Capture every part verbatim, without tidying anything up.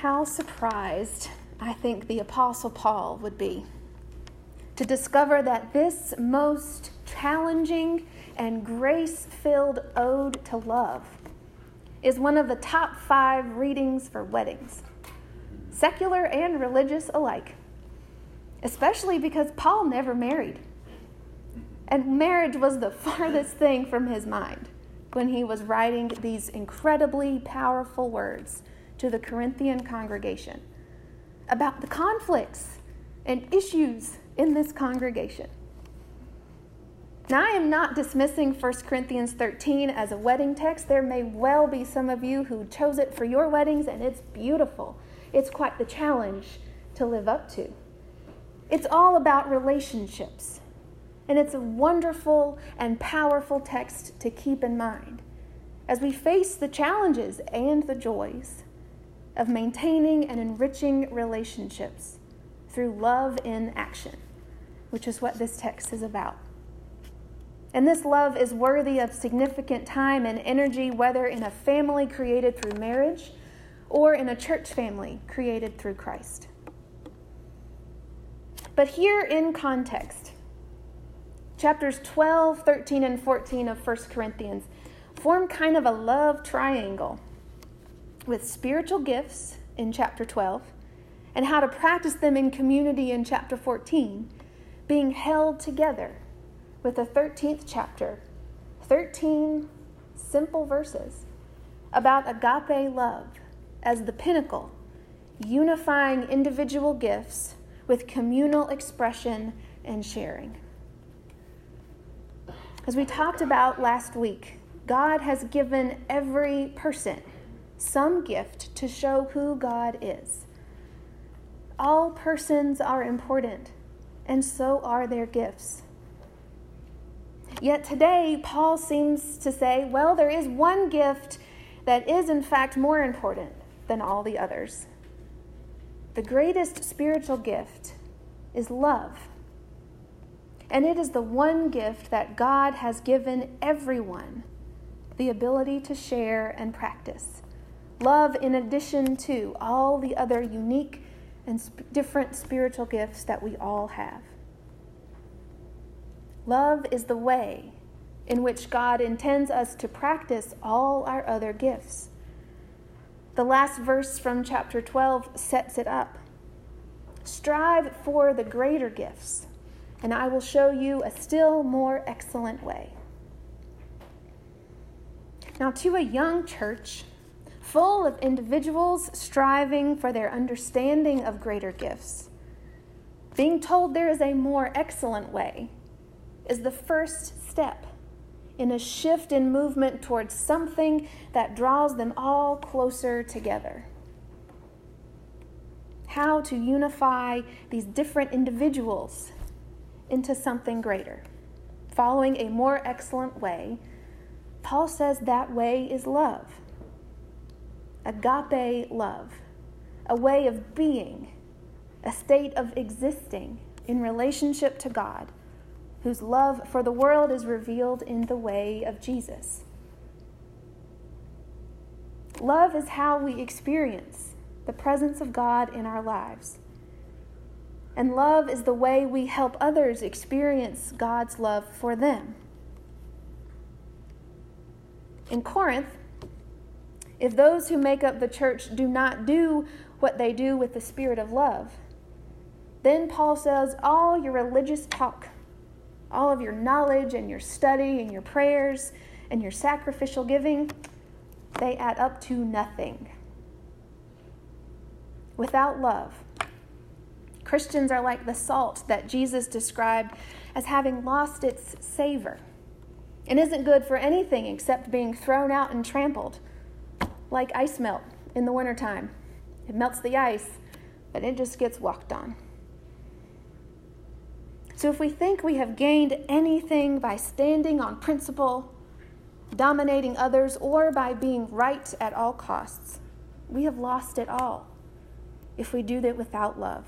how surprised I think the Apostle Paul would be to discover that this most challenging and grace-filled ode to love is one of the top five readings for weddings, secular and religious alike, especially because Paul never married. And marriage was the farthest thing from his mind when he was writing these incredibly powerful words to the Corinthian congregation about the conflicts and issues in this congregation. Now, I am not dismissing First Corinthians thirteen as a wedding text. There may well be some of you who chose it for your weddings, and it's beautiful. It's quite the challenge to live up to. It's all about relationships, and it's a wonderful and powerful text to keep in mind as we face the challenges and the joys of maintaining and enriching relationships through love in action, which is what this text is about. And this love is worthy of significant time and energy, whether in a family created through marriage or in a church family created through Christ. But here in context, chapters twelve, thirteen, and fourteen of First Corinthians form kind of a love triangle with spiritual gifts in chapter twelve and how to practice them in community in chapter fourteen, being held together with the thirteenth chapter, thirteen simple verses about agape love as the pinnacle, unifying individual gifts with communal expression and sharing. As we talked about last week, God has given every person some gift to show who God is. All persons are important, and so are their gifts. Yet today, Paul seems to say, well, there is one gift that is in fact more important than all the others. The greatest spiritual gift is love. And it is the one gift that God has given everyone the ability to share and practice. Love in addition to all the other unique and sp- different spiritual gifts that we all have. Love is the way in which God intends us to practice all our other gifts. The last verse from chapter twelve sets it up. Strive for the greater gifts, and I will show you a still more excellent way. Now, to a young church full of individuals striving for their understanding of greater gifts, being told there is a more excellent way is the first step in a shift in movement towards something that draws them all closer together. How to unify these different individuals into something greater, following a more excellent way. Paul says that way is love. Agape love, a way of being, a state of existing in relationship to God, whose love for the world is revealed in the way of Jesus. Love is how we experience the presence of God in our lives. And love is the way we help others experience God's love for them. In Corinth, if those who make up the church do not do what they do with the spirit of love, then Paul says all your religious talk, all of your knowledge and your study and your prayers and your sacrificial giving, they add up to nothing. Without love, Christians are like the salt that Jesus described as having lost its savor and isn't good for anything except being thrown out and trampled, like ice melt in the wintertime. It melts the ice, but it just gets walked on. So if we think we have gained anything by standing on principle, dominating others, or by being right at all costs, we have lost it all if we do that without love.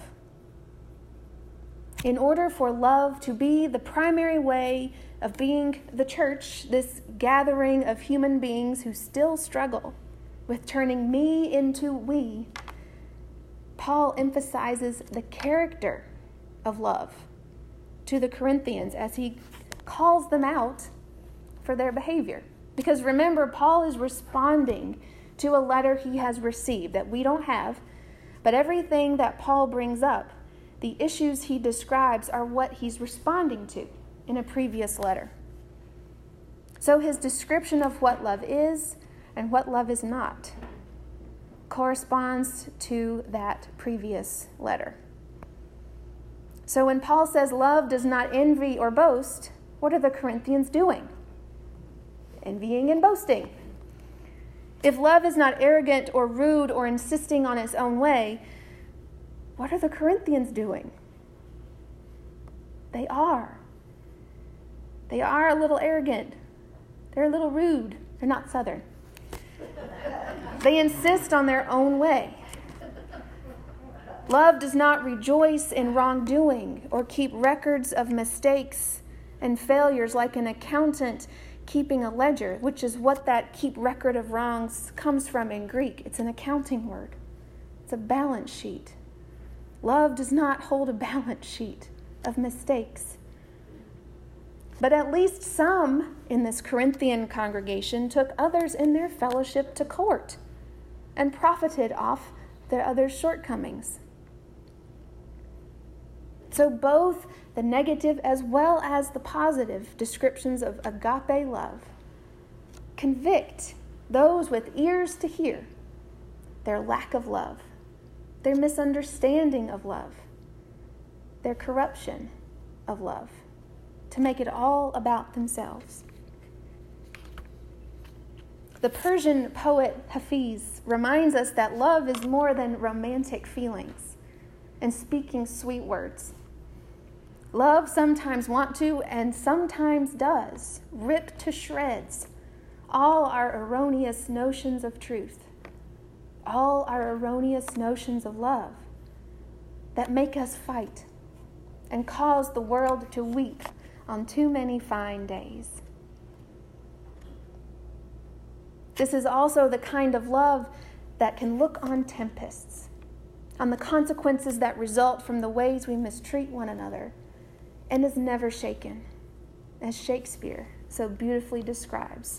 In order for love to be the primary way of being the church, this gathering of human beings who still struggle with turning me into we, Paul emphasizes the character of love to the Corinthians as he calls them out for their behavior. Because remember, Paul is responding to a letter he has received that we don't have, but everything that Paul brings up, the issues he describes, are what he's responding to in a previous letter. So his description of what love is and what love is not corresponds to that previous letter. So when Paul says love does not envy or boast, what are the Corinthians doing? Envying and boasting. If love is not arrogant or rude or insisting on its own way, what are the Corinthians doing? They are. They are a little arrogant. They're a little rude. They're not Southern. They insist on their own way. Love does not rejoice in wrongdoing or keep records of mistakes and failures like an accountant keeping a ledger, which is what that keep record of wrongs comes from in Greek. It's an accounting word. It's a balance sheet. Love does not hold a balance sheet of mistakes. But at least some in this Corinthian congregation took others in their fellowship to court and profited off their others' shortcomings. So both the negative as well as the positive descriptions of agape love convict those with ears to hear their lack of love, their misunderstanding of love, their corruption of love, to make it all about themselves. The Persian poet Hafiz reminds us that love is more than romantic feelings and speaking sweet words. Love sometimes wants to and sometimes does rip to shreds all our erroneous notions of truth, all our erroneous notions of love that make us fight and cause the world to weep on too many fine days. This is also the kind of love that can look on tempests, on the consequences that result from the ways we mistreat one another, and is never shaken, as Shakespeare so beautifully describes.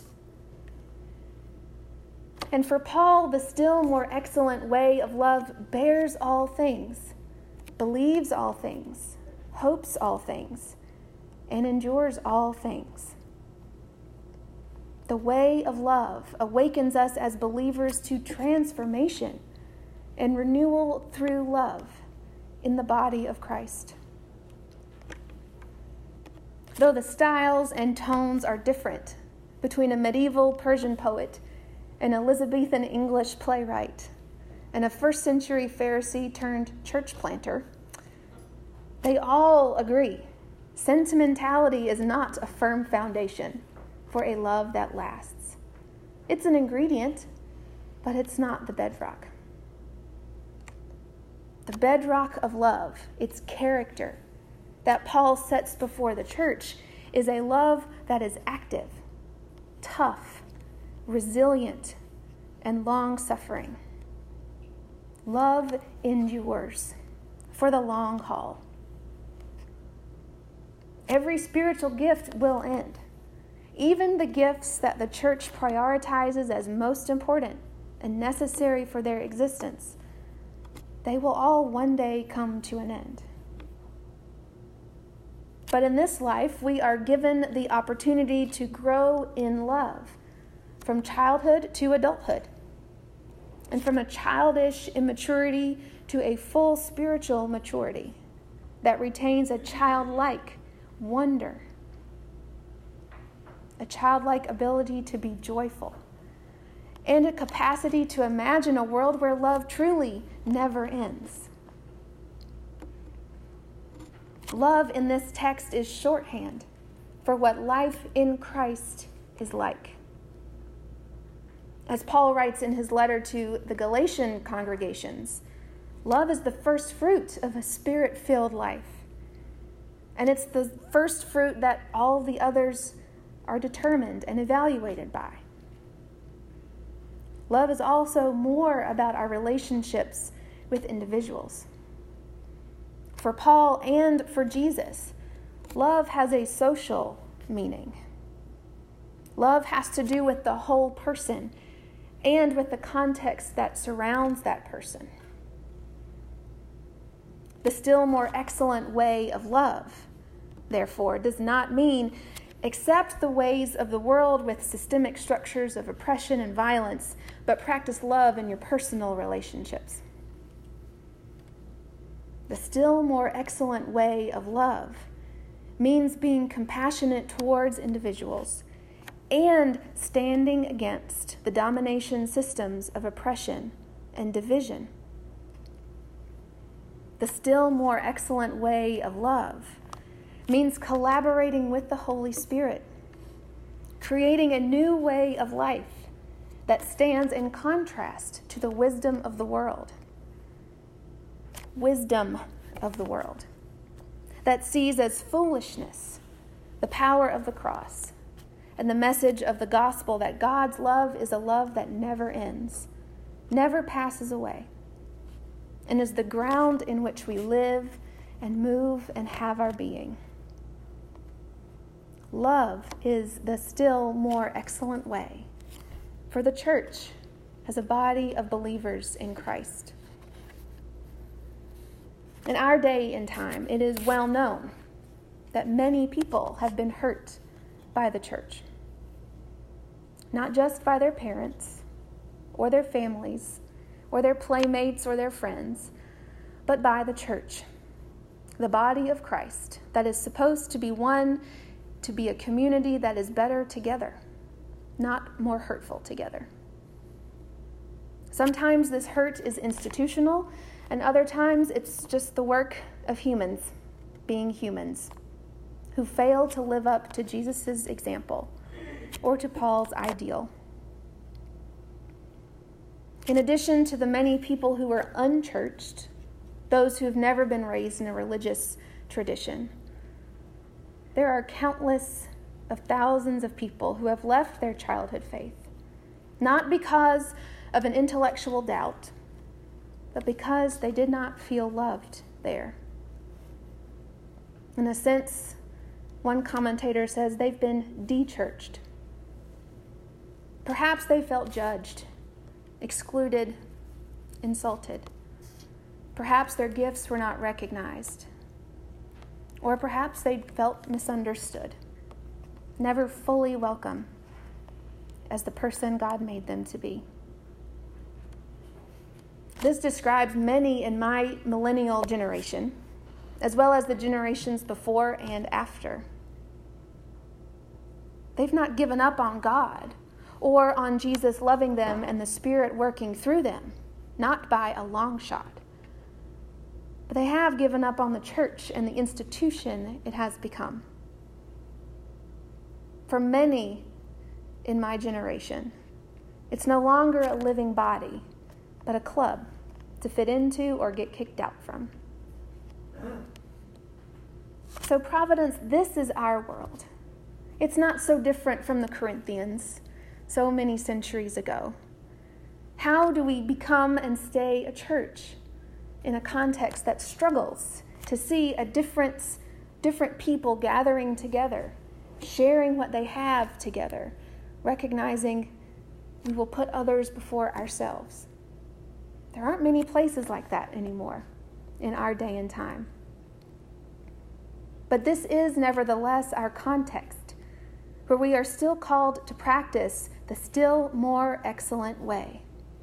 And for Paul, the still more excellent way of love bears all things, believes all things, hopes all things, and endures all things. The way of love awakens us as believers to transformation and renewal through love in the body of Christ. Though the styles and tones are different between a medieval Persian poet, an Elizabethan English playwright, and a first century Pharisee turned church planter, they all agree sentimentality is not a firm foundation for a love that lasts. It's an ingredient, but it's not the bedrock. The bedrock of love, its character, that Paul sets before the church, is a love that is active, tough, resilient, and long-suffering. Love endures for the long haul. Every spiritual gift will end. Even the gifts that the church prioritizes as most important and necessary for their existence, they will all one day come to an end. But in this life, we are given the opportunity to grow in love from childhood to adulthood, and from a childish immaturity to a full spiritual maturity that retains a childlike wonder, a childlike ability to be joyful, and a capacity to imagine a world where love truly never ends. Love in this text is shorthand for what life in Christ is like. As Paul writes in his letter to the Galatian congregations, love is the first fruit of a spirit-filled life. And it's the first fruit that all the others are determined and evaluated by. Love is also more about our relationships with individuals. For Paul and for Jesus, love has a social meaning. Love has to do with the whole person and with the context that surrounds that person. The still more excellent way of love, therefore, does not mean accept the ways of the world with systemic structures of oppression and violence, but practice love in your personal relationships. The still more excellent way of love means being compassionate towards individuals and standing against the domination systems of oppression and division. The still more excellent way of love means collaborating with the Holy Spirit, creating a new way of life that stands in contrast to the wisdom of the world. Wisdom of the world that sees as foolishness the power of the cross and the message of the gospel that God's love is a love that never ends, never passes away, and is the ground in which we live and move and have our being. Love is the still more excellent way for the church as a body of believers in Christ. In our day and time, it is well known that many people have been hurt by the church. Not just by their parents or their families or their playmates or their friends, but by the church, the body of Christ that is supposed to be one, to be a community that is better together, not more hurtful together. Sometimes this hurt is institutional, and other times it's just the work of humans being humans who fail to live up to Jesus' example or to Paul's ideal. In addition to the many people who are unchurched, those who have never been raised in a religious tradition, there are countless of thousands of people who have left their childhood faith, not because of an intellectual doubt, but because they did not feel loved there. In a sense, one commentator says they've been de-churched. Perhaps they felt judged, excluded, insulted. Perhaps their gifts were not recognized. Or perhaps they felt misunderstood, never fully welcome as the person God made them to be. This describes many in my millennial generation, as well as the generations before and after. They've not given up on God or on Jesus loving them and the Spirit working through them, not by a long shot. But they have given up on the church and the institution it has become. For many in my generation, it's no longer a living body, but a club to fit into or get kicked out from. So Providence, this is our world. It's not so different from the Corinthians so many centuries ago. How do we become and stay a church in a context that struggles to see a difference, different people gathering together, sharing what they have together, recognizing we will put others before ourselves? There aren't many places like that anymore in our day and time. But this is nevertheless our context, where we are still called to practice the still more excellent way.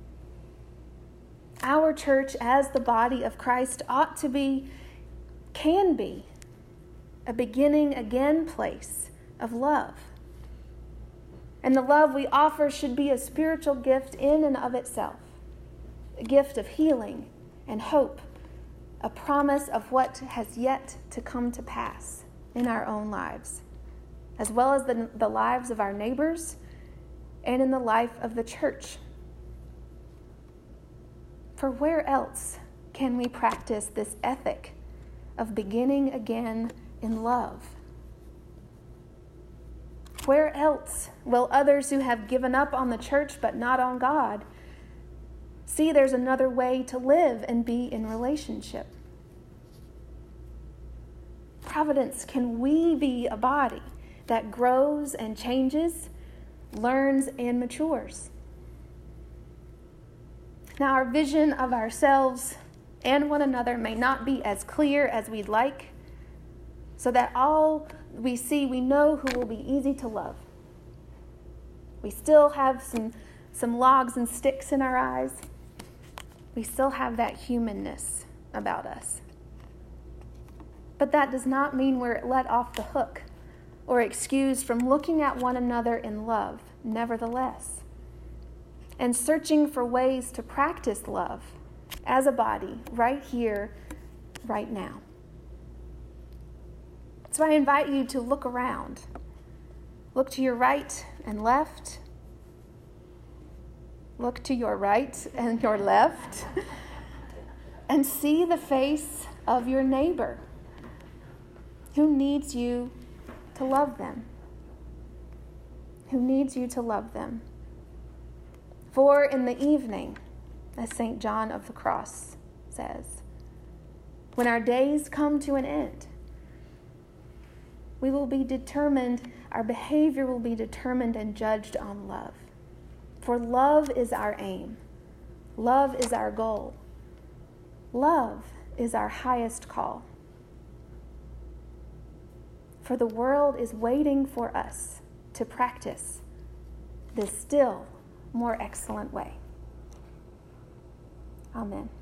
Our church, as the body of Christ, ought to be, can be, a beginning again place of love. And the love we offer should be a spiritual gift in and of itself, a gift of healing and hope, a promise of what has yet to come to pass in our own lives, as well as the, the lives of our neighbors and in the life of the church. For where else can we practice this ethic of beginning again in love? Where else will others who have given up on the church but not on God See, there's another way to live and be in relationship. Providence, can we be a body that grows and changes, learns and matures? Now, our vision of ourselves and one another may not be as clear as we'd like, so that all we see, we know who will be easy to love. We still have some, some logs and sticks in our eyes. We still have that humanness about us. But that does not mean we're let off the hook or excused from looking at one another in love, nevertheless, and searching for ways to practice love as a body right here, right now. So I invite you to look around. Look to your right and left. Look to your right and your left. And see the face of your neighbor who needs you to love them. Who needs you to love them. For in the evening, as Saint John of the Cross says, when our days come to an end, we will be determined, our behavior will be determined and judged on love. For love is our aim. Love is our goal. Love is our highest call. For the world is waiting for us to practice this still more excellent way. Amen.